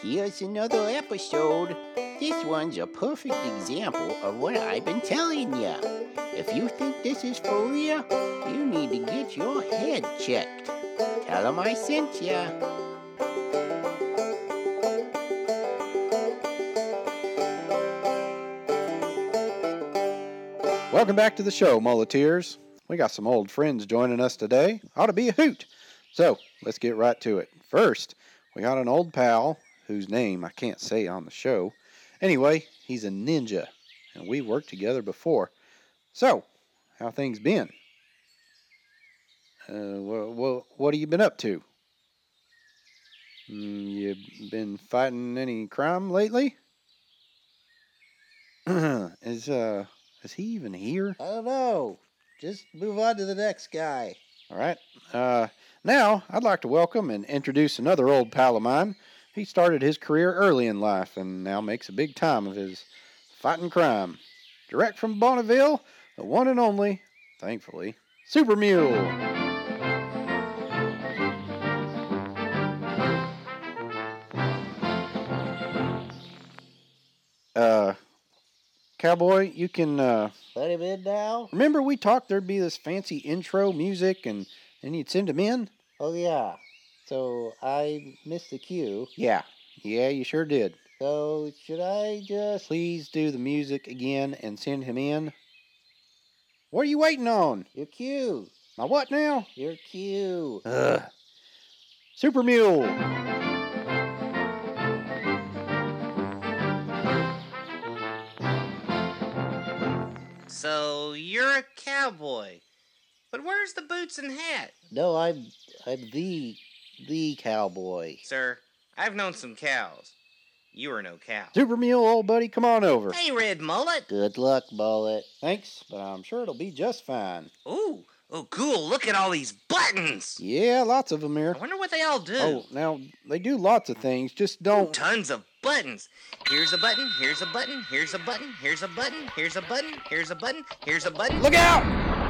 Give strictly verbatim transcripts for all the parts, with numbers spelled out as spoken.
Here's another episode. This one's a perfect example of what I've been telling ya. If you think this is for real, you need to get your head checked. Tell 'em I sent ya. Welcome back to the show, Muleteers. We got some old friends joining us today. Ought to be a hoot. So, let's get right to it. First, we got an old pal whose name I can't say on the show. Anyway, he's a ninja, and we've worked together before. So, how things been? Uh, wh- wh- what have you been up to? Mm, you been fighting any crime lately? is, uh, is he even here? I don't know. Just move on to the next guy. All right. Uh, now, I'd like to welcome and introduce another old pal of mine. He started his career early in life and now makes a big time of his fighting crime. Direct from Bonneville, the one and only, thankfully, Super Mule. Uh, Cowboy, you can, uh... Let him in now? Remember we talked there'd be this fancy intro music and then you'd send him in? Oh, yeah. So, I missed the cue. Yeah. Yeah, you sure did. So, should I just... Please do the music again and send him in. What are you waiting on? Your cue. My what now? Your cue. Ugh. Super Mule. So, you're a cowboy. But where's the boots and hat? No, I'm... I'm the... the cowboy. Sir, I've known some cows. You are no cow. Super Mule, old buddy, come on over. Hey, Red Mullet. Good luck, Mullet. Thanks, but I'm sure it'll be just fine. Ooh, oh, cool. Look at all these buttons. Yeah, lots of them here. I wonder what they all do. Oh, now, they do lots of things, just Ooh, don't... tons of buttons. Here's a button, here's a button, here's a button, here's a button, here's a button, here's a button, here's a button. Look out!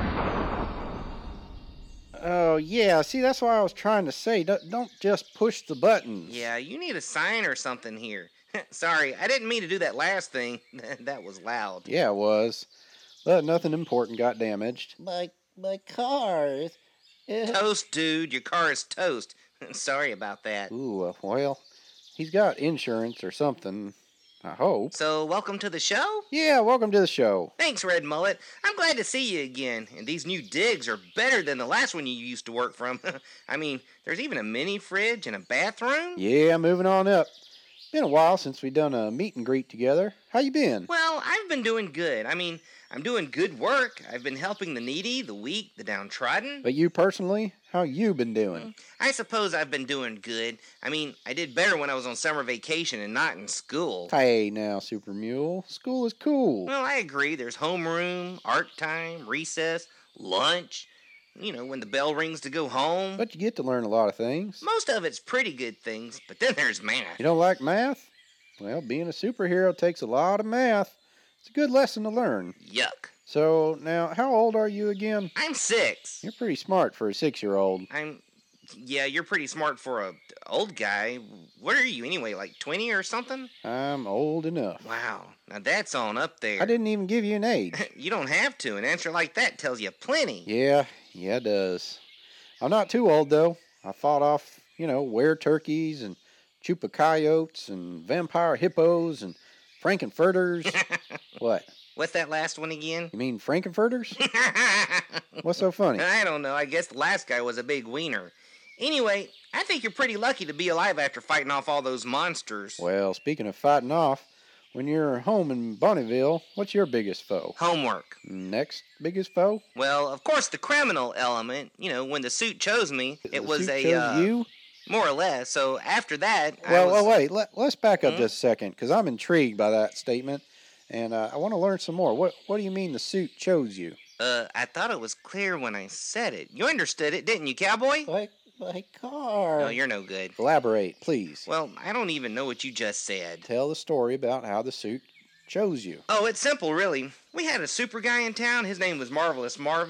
Oh, yeah, see, that's what I was trying to say. Don't, don't just push the buttons. Yeah, you need a sign or something here. Sorry, I didn't mean to do that last thing. That was loud. Yeah, it was. But nothing important got damaged. My... my car is... Toast, dude. Your car is toast. Sorry about that. Ooh, uh, well, he's got insurance or something, I hope. So, welcome to the show? Yeah, welcome to the show. Thanks, Red Mullet. I'm glad to see you again. And these new digs are better than the last one you used to work from. I mean, there's even a mini fridge and a bathroom. Yeah, moving on up. Been a while since we done a meet and greet together. How you been? Well, I've been doing good. I mean, I'm doing good work. I've been helping the needy, the weak, the downtrodden. But you personally, how you been doing? I suppose I've been doing good. I mean, I did better when I was on summer vacation and not in school. Hey now, Super Mule. School is cool. Well, I agree. There's homeroom, art time, recess, lunch. You know, when the bell rings to go home. But you get to learn a lot of things. Most of it's pretty good things, but then there's math. You don't like math? Well, being a superhero takes a lot of math. It's a good lesson to learn. Yuck. So, now, how old are you again? I'm six. You're pretty smart for a six-year-old. I'm... Yeah, you're pretty smart for a old guy. What are you anyway, like twenty or something? I'm old enough. Wow, now that's on up there. I didn't even give you an age. You don't have to. An answer like that tells you plenty. Yeah, yeah, it does. I'm not too old, though. I fought off, you know, were turkeys and chupa coyotes and vampire hippos and frankenfurters. What? What's that last one again? You mean frankenfurters? What's so funny? I don't know. I guess the last guy was a big wiener. Anyway, I think you're pretty lucky to be alive after fighting off all those monsters. Well, speaking of fighting off, when you're home in Bonneville, what's your biggest foe? Homework. Next biggest foe? Well, of course, the criminal element. You know, when the suit chose me, it The was suit a... chose uh, you? More or less. So after that, I Well, was... well, wait. Let, let's back up Hmm? just a second, because I'm intrigued by that statement, and uh, I want to learn some more. What What do you mean the suit chose you? Uh, I thought it was clear when I said it. You understood it, didn't you, cowboy? My... my car. No, you're no good. Elaborate, please. Well, I don't even know what you just said. Tell the story about how the suit chose you. Oh, it's simple, really. We had a super guy in town. His name was Marvelous Marvin.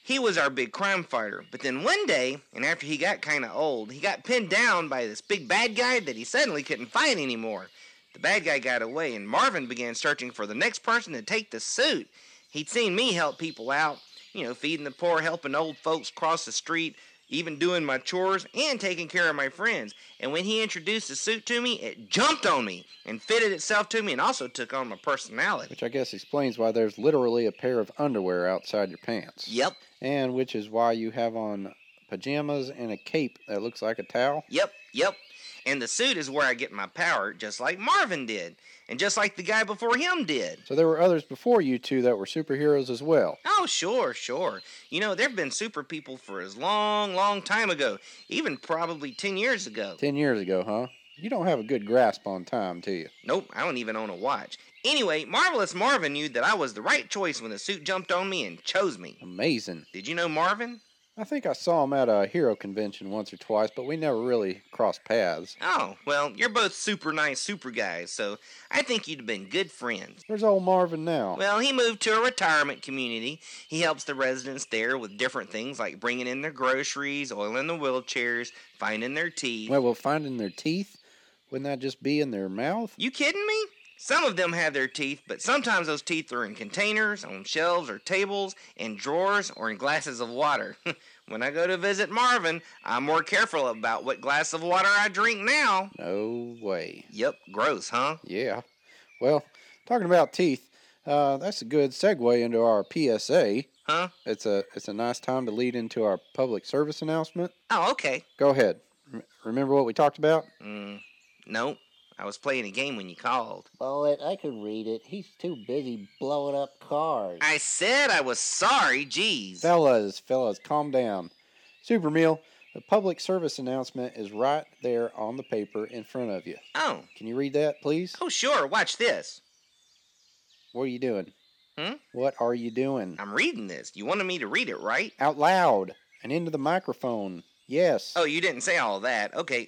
He was our big crime fighter. But then one day, and after he got kind of old, he got pinned down by this big bad guy that he suddenly couldn't fight anymore. The bad guy got away, and Marvin began searching for the next person to take the suit. He'd seen me help people out, you know, feeding the poor, helping old folks cross the street, even doing my chores, and taking care of my friends. And when he introduced the suit to me, it jumped on me and fitted itself to me and also took on my personality. Which I guess explains why there's literally a pair of underwear outside your pants. Yep, And which is why you have on pajamas and a cape that looks like a towel. yep, yep. And the suit is where I get my power, just like Marvin did, and just like the guy before him did. So there were others before you two that were superheroes as well. Oh, sure, sure. You know, there have been super people for as long, long time ago, even probably ten years ago. Ten years ago, huh? You don't have a good grasp on time, do you? Nope, I don't even own a watch. Anyway, Marvelous Marvin knew that I was the right choice when the suit jumped on me and chose me. Amazing. Did you know Marvin? I think I saw him at a hero convention once or twice, but we never really crossed paths. Oh, well, you're both super nice super guys, so I think you'd have been good friends. Where's old Marvin now? Well, he moved to a retirement community. He helps the residents there with different things like bringing in their groceries, oiling the wheelchairs, finding their teeth. Well, well, finding their teeth? Wouldn't that just be in their mouth? You kidding me? Some of them have their teeth, but sometimes those teeth are in containers, on shelves or tables, in drawers, or in glasses of water. When I go to visit Marvin, I'm more careful about what glass of water I drink now. No way. Yep, gross, huh? Yeah. Well, talking about teeth, uh, that's a good segue into our P S A. Huh? It's a it's a nice time to lead into our public service announcement. Oh, okay. Go ahead. R- remember what we talked about? Mm, nope. I was playing a game when you called. Bullet, I could read it. He's too busy blowing up cars. I said I was sorry, jeez. Fellas, fellas, calm down. Super Meal, the public service announcement is right there on the paper in front of you. Oh, Can you read that, please? oh sure, watch this. What are you doing? Hmm? What are you doing? I'm reading this. You wanted me to read it, right? Out loud and into the microphone. Yes. Oh, you didn't say all that. Okay.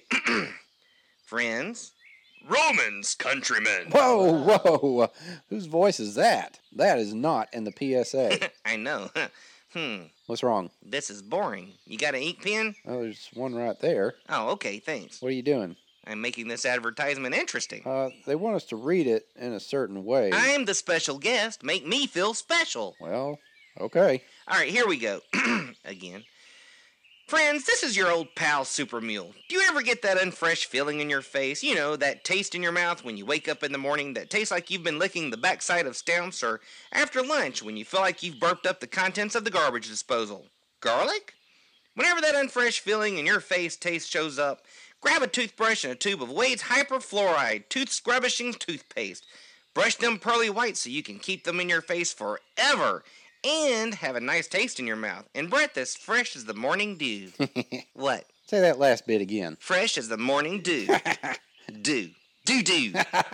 Friends. Romans, countrymen. Whoa, whoa. Whose voice is that? That is not in the P S A. I know. hmm. What's wrong? This is boring. You got an ink pen? Oh, there's one right there. Oh, okay, thanks. What are you doing? I'm making this advertisement interesting. Uh, they want us to read it in a certain way. I'm the special guest. Make me feel special. Well, okay. All right, here we go. Again. Friends, this is your old pal Super Mule. Do you ever get that unfresh feeling in your face? You know, that taste in your mouth when you wake up in the morning that tastes like you've been licking the backside of stamps, or after lunch when you feel like you've burped up the contents of the garbage disposal? Garlic? Whenever that unfresh feeling in your face taste shows up, grab a toothbrush and a tube of Wade's Hyperfluoride Tooth Scrubbishing Toothpaste. Brush them pearly white so you can keep them in your face forever. And have a nice taste in your mouth, and breath as fresh as the morning dew. What? Say that last bit again. Fresh as the morning dew. Dew. Dew dew.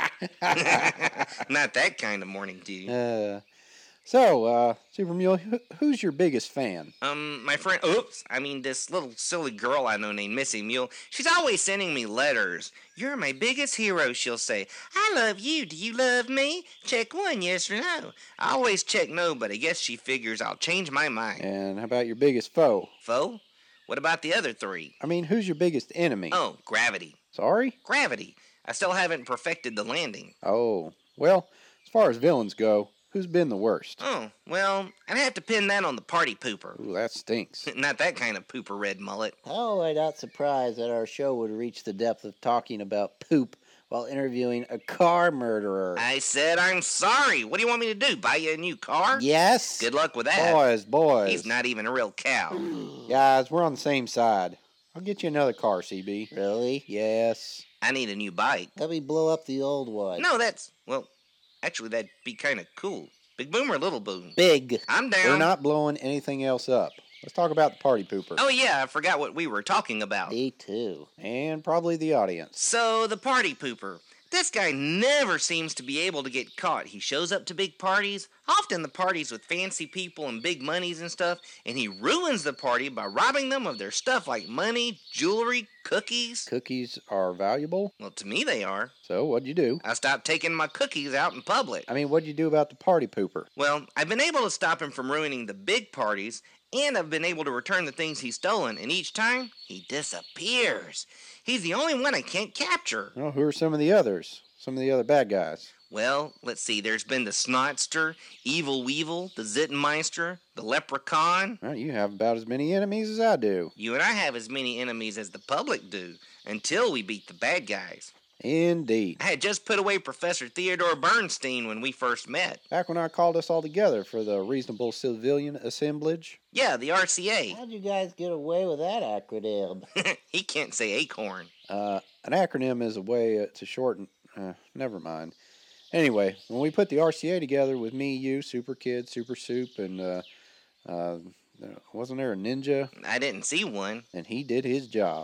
Not that kind of morning dew. Uh, so, uh, Super Mule, who, who's your biggest fan? Um, my friend, oops, I mean this little silly girl I know named Missy Mule, she's always sending me letters. You're my biggest hero, she'll say. I love you, do you love me? Check one, yes or no. I always check no, but I guess she figures I'll change my mind. And how about your biggest foe? Foe? What about the other three? I mean, who's your biggest enemy? Oh, gravity. Sorry? Gravity. I still haven't perfected the landing. Oh, well, as far as villains go, who's been the worst? Oh, well, I'd have to pin that on the party pooper. Ooh, that stinks. Not that kind of pooper red mullet. How am I not surprised that our show would reach the depth of talking about poop while interviewing a car murderer? I said I'm sorry. What do you want me to do? Buy you a new car? Yes? Good luck with that. Boys, boys. He's not even a real cow. Guys, we're on the same side. I'll get you another car, C B. Really? Yes. I need a new bike. Let me blow up the old one. No, that's, well, actually, that'd be kind of cool. Big boom or little boom? Big. I'm down. We're not blowing anything else up. Let's talk about the party pooper. Oh, yeah, I forgot what we were talking about. Me too. And probably the audience. So, the party pooper. This guy never seems to be able to get caught. He shows up to big parties, often the parties with fancy people and big monies and stuff, and he ruins the party by robbing them of their stuff like money, jewelry, cookies. Cookies are valuable. Well, to me they are. So what'd you do? I stopped taking my cookies out in public. I mean, what'd you do about the party pooper? Well, I've been able to stop him from ruining the big parties, And I've been able to return the things he's stolen, and each time, he disappears. He's the only one I can't capture. Well, who are some of the others? Some of the other bad guys? Well, let's see. There's been the Snotster, Evil Weevil, the Zittenmeister, the Leprechaun. Well, you have about as many enemies as I do. You and I have as many enemies as the public do, until we beat the bad guys. Indeed. I had just put away Professor Theodore Bernstein when we first met. Back when I called us all together for the Reasonable Civilian Assemblage. Yeah, the R C A. How'd you guys get away with that acronym? He can't say acorn. Uh, an acronym is a way to shorten... Uh, never mind. Anyway, when we put the R C A together with me, you, Super Kid, Super Soup, and uh, uh, wasn't there a ninja? I didn't see one. And he did his job.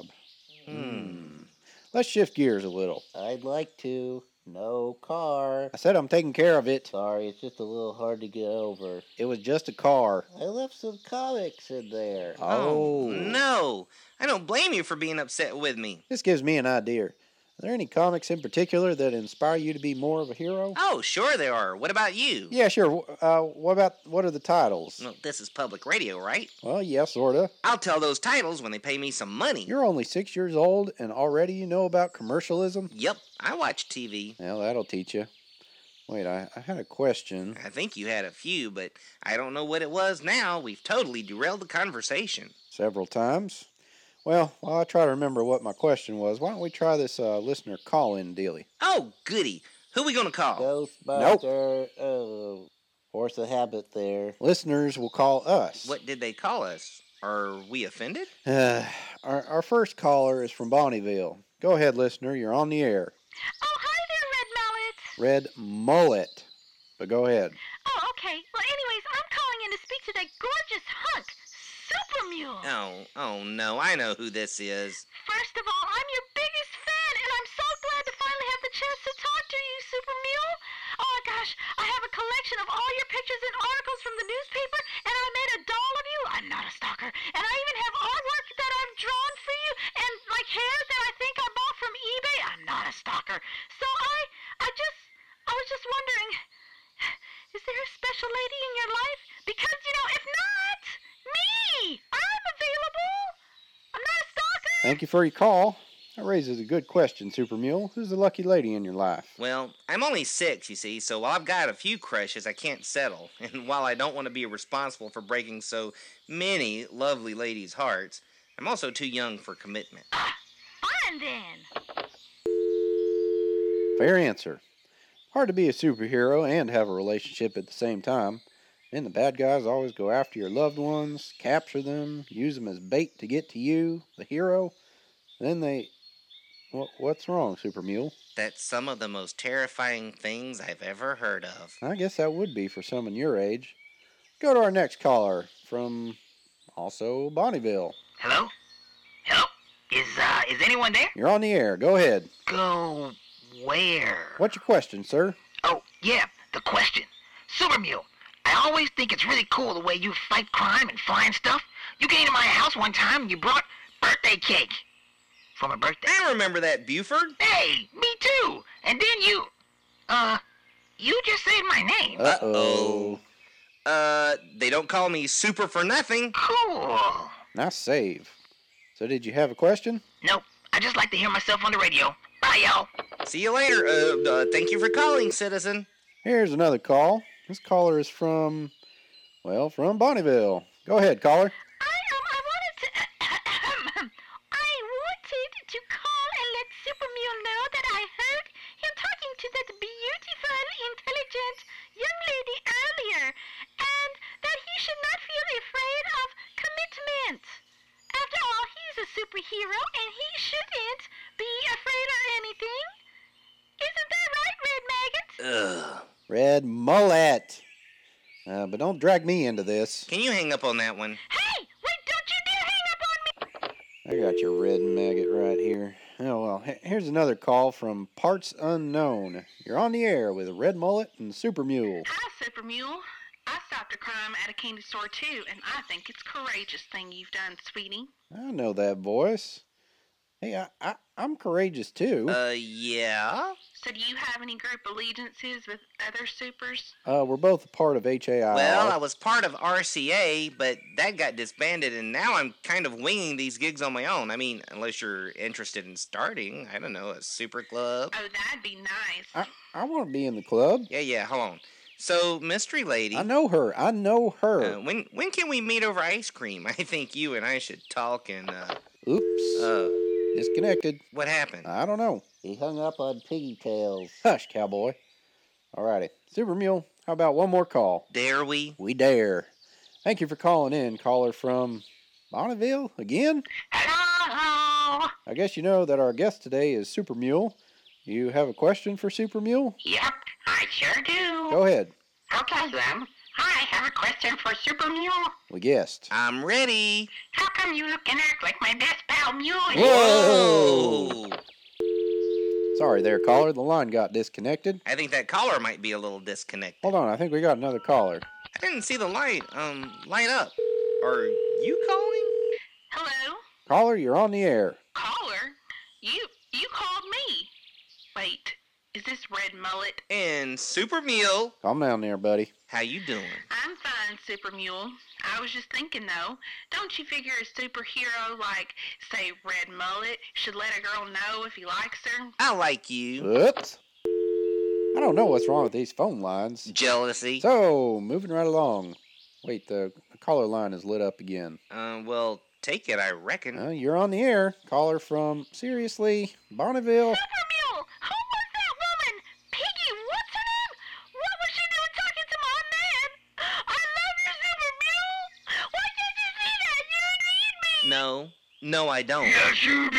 Hmm. Let's shift gears a little. I'd like to. No car. I said I'm taking care of it. Sorry, it's just a little hard to get over. It was just a car. I left some comics in there. Oh. No. I don't blame you for being upset with me. This gives me an idea. Are there any comics in particular that inspire you to be more of a hero? Oh, sure there are. What about you? Yeah, sure. Uh, what about, what are the titles? Well, this is public radio, right? Well, yeah, sorta. I'll tell those titles when they pay me some money. You're only six years old and already you know about commercialism? Yep, I watch T V. Well, that'll teach you. Wait, I, I had a question. I think you had a few, but I don't know what it was now. We've totally derailed the conversation. Several times. Well, while I try to remember what my question was, why don't we try this uh, listener call-in dealie? Oh, goody. Who we gonna call? Ghostbuster. Oh, force of habit there. Listeners will call us. What did they call us? Are we offended? Uh, our, our first caller is from Bonneville. Go ahead, listener. You're on the air. Oh, hi there, Red Mallet. Red Mullet. But go ahead. Oh, okay. Well, anyways, I'm calling in to speak to that gorgeous hunk, Super Mule. Oh, oh no, I know who this is. First of all, I'm your biggest fan, and I'm so glad to finally have the chance to talk to you, Super Mule. Oh my gosh, I have a collection of all your pictures and articles from the newspaper, and I made a doll of you. I'm not a stalker. And I even have artwork that I've drawn for you, and like hair that I think I bought from eBay. I'm not a stalker. So I, I just, I was just wondering, is there a special lady in your life? Because, you know, if not, me, I'm available. I'm not a stalker. Thank you for your call. That raises a good question, Super Mule. Who's the lucky lady in your life? Well, I'm only six, you see, so while I've got a few crushes, I can't settle. And while I don't want to be responsible for breaking so many lovely ladies' hearts, I'm also too young for commitment. Ah, fine then. Fair answer. Hard to be a superhero and have a relationship at the same time. And the bad guys always go after your loved ones, capture them, use them as bait to get to you, the hero. Then they... What, what's wrong, Super Mule? That's some of the most terrifying things I've ever heard of. I guess that would be for someone your age. Go to our next caller from also Bonneville. Hello? Hello? Is, uh, is anyone there? You're on the air. Go ahead. Go where? What's your question, sir? Oh, yeah, the question. Super Mule, I always think it's really cool the way you fight crime and find stuff. You came to my house one time and you brought birthday cake. For my birthday. I remember that, Buford. Hey, me too. And then you, uh, you just said my name. Uh-oh. Uh, they don't call me Super for nothing. Cool. Nice save. So did you have a question? Nope, I just like to hear myself on the radio. Bye, y'all. See you later. Uh, uh, thank you for calling, citizen. Here's another call. This caller is from, well, from Bonneville. Go ahead, caller. I, um, I wanted to, I wanted to call and let Super Mule know that I heard him talking to that beautiful, intelligent young lady earlier, and that he should not feel afraid of commitment. After all, he's a superhero, and he shouldn't be afraid of anything. Isn't that right, Red Maggot? Ugh. Red Mullet. Uh, but don't drag me into this. Can you hang up on that one? Hey, wait, don't you dare hang up on me! I got your red maggot right here. Oh, well, he- here's another call from Parts Unknown. You're on the air with Red Mullet and Super Mule. Hi, Super Mule. I stopped a crime at a candy store, too, and I think it's a courageous thing you've done, sweetie. I know that voice. Hey, I, I, I'm courageous too. Uh, yeah? So do you have any group allegiances with other supers? Uh, we're both a part of H A I R. Well, I was part of R C A, but that got disbanded, and now I'm kind of winging these gigs on my own. I mean, unless you're interested in starting, I don't know, a super club. Oh, that'd be nice. I, I want to be in the club. Yeah, yeah, hold on. So, Mystery Lady. I know her. I know her. Uh, when when can we meet over ice cream? I think you and I should talk and, uh... Oops. Uh, Disconnected. what happened? I don't know. He hung up on Piggy Tails. Hush, cowboy. Alrighty. Super Mule, how about one more call? Dare we? We dare. Thank you for calling in, caller from Bonneville again? Hello? I guess you know that our guest today is Super Mule. You have a question for Super Mule? Yep, I sure do. Go ahead. Okay then. I have a question for Super Mule. We guessed. I'm ready. How come you look and act like my best pal Mule? Whoa! Whoa! Sorry there, caller. The line got disconnected. I think that collar might be a little disconnected. Hold on, I think we got another caller. I didn't see the light, um, light up. Are you calling? Hello? Caller, you're on the air. Caller? You you called me. Wait, is this Red Mullet? And Super Mule, Calm down there, buddy. how you doing? I'm fine, Super Mule. I was just thinking though, don't you figure a superhero like, say, Red Mullet should let a girl know if he likes her? I like you. Oops. I don't know what's wrong with these phone lines. Jealousy. So, moving right along. Wait, the, the caller line is lit up again. Uh, well, take it, I reckon. Uh, you're on the air. Caller from, seriously, Bonneville. Super Mule, who was that woman? Piggy, what's her name? What was she doing talking to my man? I love you, Super Mule. Why can't you see that? You need me. No, no, I don't. Yes, you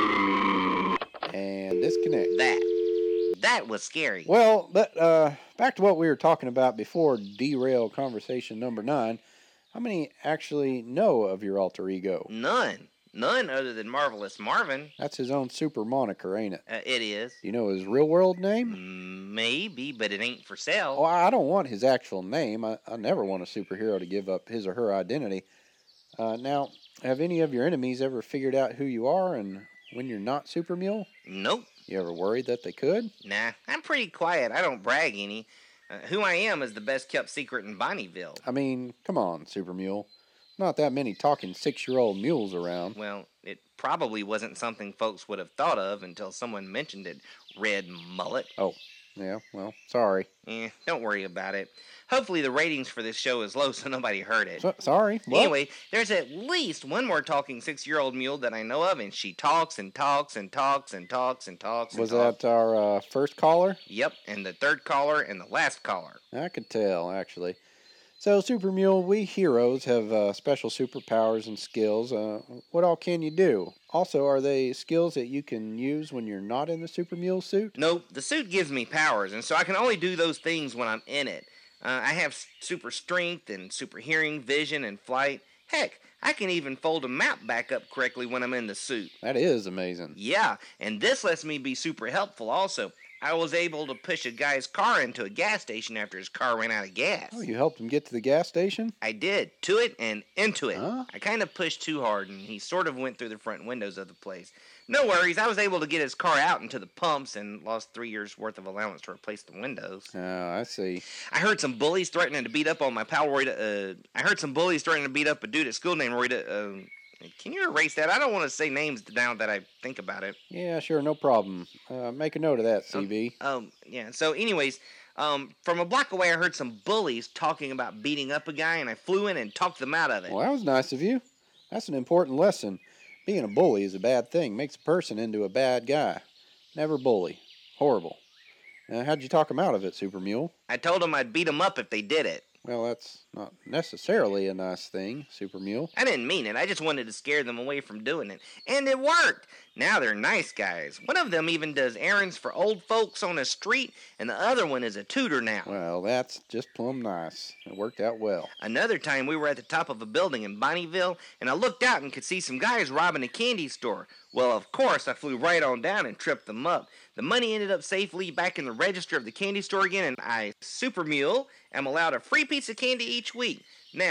do. And disconnect. That. That was scary. Well, but, uh, back to what we were talking about before derail conversation number nine. How many actually know of your alter ego? None. None other than Marvelous Marvin. That's his own super moniker, ain't it? Uh, it is. Do you know his real world name? Mm, Maybe, but it ain't for sale. Oh, I don't want his actual name. I, I never want a superhero to give up his or her identity. Uh, now, have any of your enemies ever figured out who you are and when you're not Super Mule? Nope. You ever worried that they could? Nah, I'm pretty quiet. I don't brag any. Uh, who I am is the best kept secret in Bonneville. I mean, come on, Super Mule. Not that many talking six-year-old mules around. Well, it probably wasn't something folks would have thought of until someone mentioned it. Red Mullet. Oh, yeah, well, sorry. Eh, don't worry about it. Hopefully the ratings for this show is low so nobody heard it. So, sorry. What? Anyway, there's at least one more talking six-year-old mule that I know of, and she talks and talks and talks and talks and talks and Was talks. that our uh, first caller? Yep, and the third caller and the last caller. I could tell, actually. So, Super Mule, we heroes have uh, special superpowers and skills. Uh, what all can you do? Also, are they skills that you can use when you're not in the Super Mule suit? Nope, the suit gives me powers, and so I can only do those things when I'm in it. Uh, I have s- super strength and super hearing, vision, and flight. Heck, I can even fold a map back up correctly when I'm in the suit. That is amazing. Yeah, and this lets me be super helpful also. I was able to push a guy's car into a gas station after his car ran out of gas. Oh, you helped him get to the gas station? I did, to it and into it. Huh? I kind of pushed too hard, and he sort of went through the front windows of the place. No worries, I was able to get his car out into the pumps and lost three years' worth of allowance to replace the windows. Oh, I see. I heard some bullies threatening to beat up on my pal Royda. Uh, I heard some bullies threatening to beat up a dude at school named Royda. Uh, can you erase that? I don't want to say names now that I think about it. Yeah, sure, no problem. Uh, make a note of that, C B. Um, yeah. So, anyways, um, from a block away, I heard some bullies talking about beating up a guy, and I flew in and talked them out of it. Well, that was nice of you. That's an important lesson. Being a bully is a bad thing. Makes a person into a bad guy. Never bully. Horrible. Uh, how'd you talk them out of it, Super Mule? I told them I'd beat them up if they did it. Well, that's not necessarily a nice thing, Super Mule. I didn't mean it. I just wanted to scare them away from doing it. And it worked. Now they're nice guys. One of them even does errands for old folks on the street, and the other one is a tutor now. Well, that's just plumb nice. It worked out well. Another time we were at the top of a building in Bonneville, and I looked out and could see some guys robbing a candy store. Well, of course, I flew right on down and tripped them up. The money ended up safely back in the register of the candy store again, and I, Super Mule, am allowed a free piece of candy each week. Now,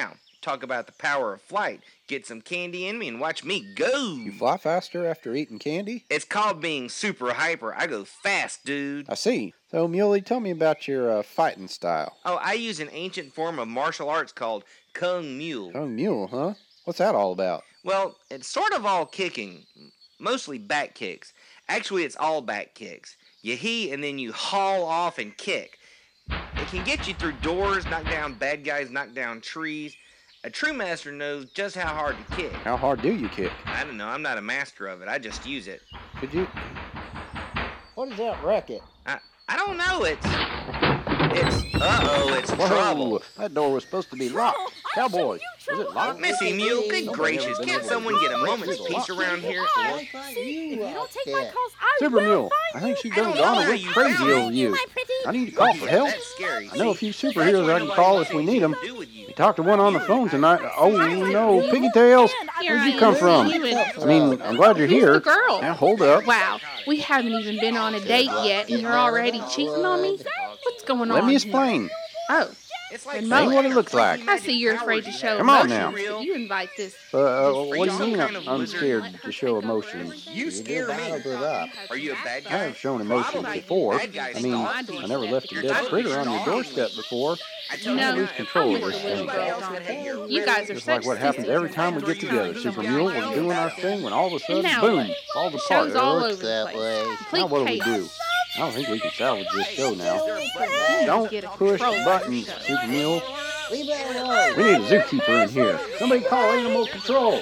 Talk about the power of flight. Get some candy in me and watch me go. You fly faster after eating candy? It's called being super hyper. I go fast, dude. I see. So, Muley, tell me about your uh, fighting style. Oh, I use an ancient form of martial arts called Kung Mule. Kung Mule, huh? What's that all about? Well, it's sort of all kicking, mostly back kicks. Actually, it's all back kicks. You hee and then you haul off and kick. It can get you through doors, knock down bad guys, knock down trees. A true master knows just how hard to kick. How hard do you kick? I don't know. I'm not a master of it. I just use it. Could you? What is that racket? I I don't know. It's it's uh oh. It's trouble. Whoa, that door was supposed to be locked. Cowboy, was it locked? Missy Mule, good gracious, can't someone get a moment's peace around here? I thought you locked that. Super Mule, I think she done I don't gone know a how bit you crazy found over you. I need to call for help. That's scary. I know a few See, superheroes I can that's why call nobody if we knows need them. what to do with you. We talked to one on the phone tonight. Oh no, Piggytails, where'd you come from? I mean, I'm glad you're Who's here. the girl? Now hold up. Wow, we haven't even been on a date yet, and you're already cheating on me? What's going on? Let me explain. Oh, It's like Red Tell me Mullet. what it looks like. I see you're afraid to show Come on emotions, now. but you invite this. Uh, uh, what do you some mean kind I'm, of I'm wizard? scared to show emotions? You scare me. bottled it up. Are you a bad I guy? have shown emotions Probably. before. Bad guys I mean, stalk. I never left a You're dead totally critter on your stalked. doorstep before. I told No, You lose control of I'm this with the thing. girls on it. You guys are Just such like what happens sissies. every time we get together. Super Mule, we're doing our thing when all of a sudden, now boom, what? falls apart. Show's all It over looks the that place. way. Complete Now what do we chaos. do? I don't think we can salvage this show now. You Don't get a push control of buttons, the show. Super Mule. Leave that alone. We need a zookeeper in here. Somebody call animal control.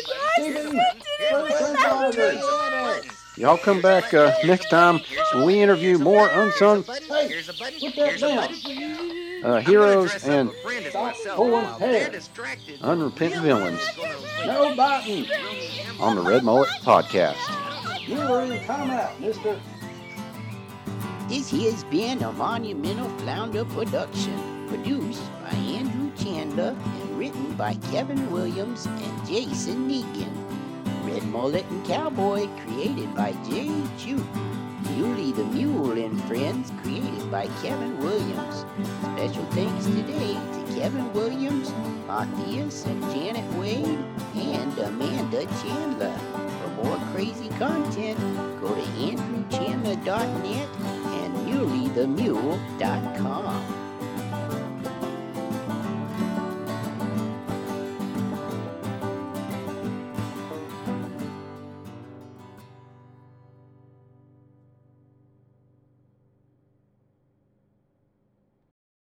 Y'all come back uh, next time when we interview more unsung Here's a button. Here's a button. uh, I'm gonna heroes dress up and a friend as myself. pulling While they're hair. distracted, unrepentant Bill villains is gonna No biting on the Red Mullet Podcast. You were in timeout, mister. This has been a Monumental Flounder production, produced by Andrew Chandler and written by Kevin Williams and Jason Negan. Red Mullet and Cowboy, created by Jay Chu. Muley the Mule and Friends, created by Kevin Williams. Special thanks today to Kevin Williams, Matthias and Janet Wade, and Amanda Chandler. For more crazy content, go to andrew chandler dot net and muley the mule dot com.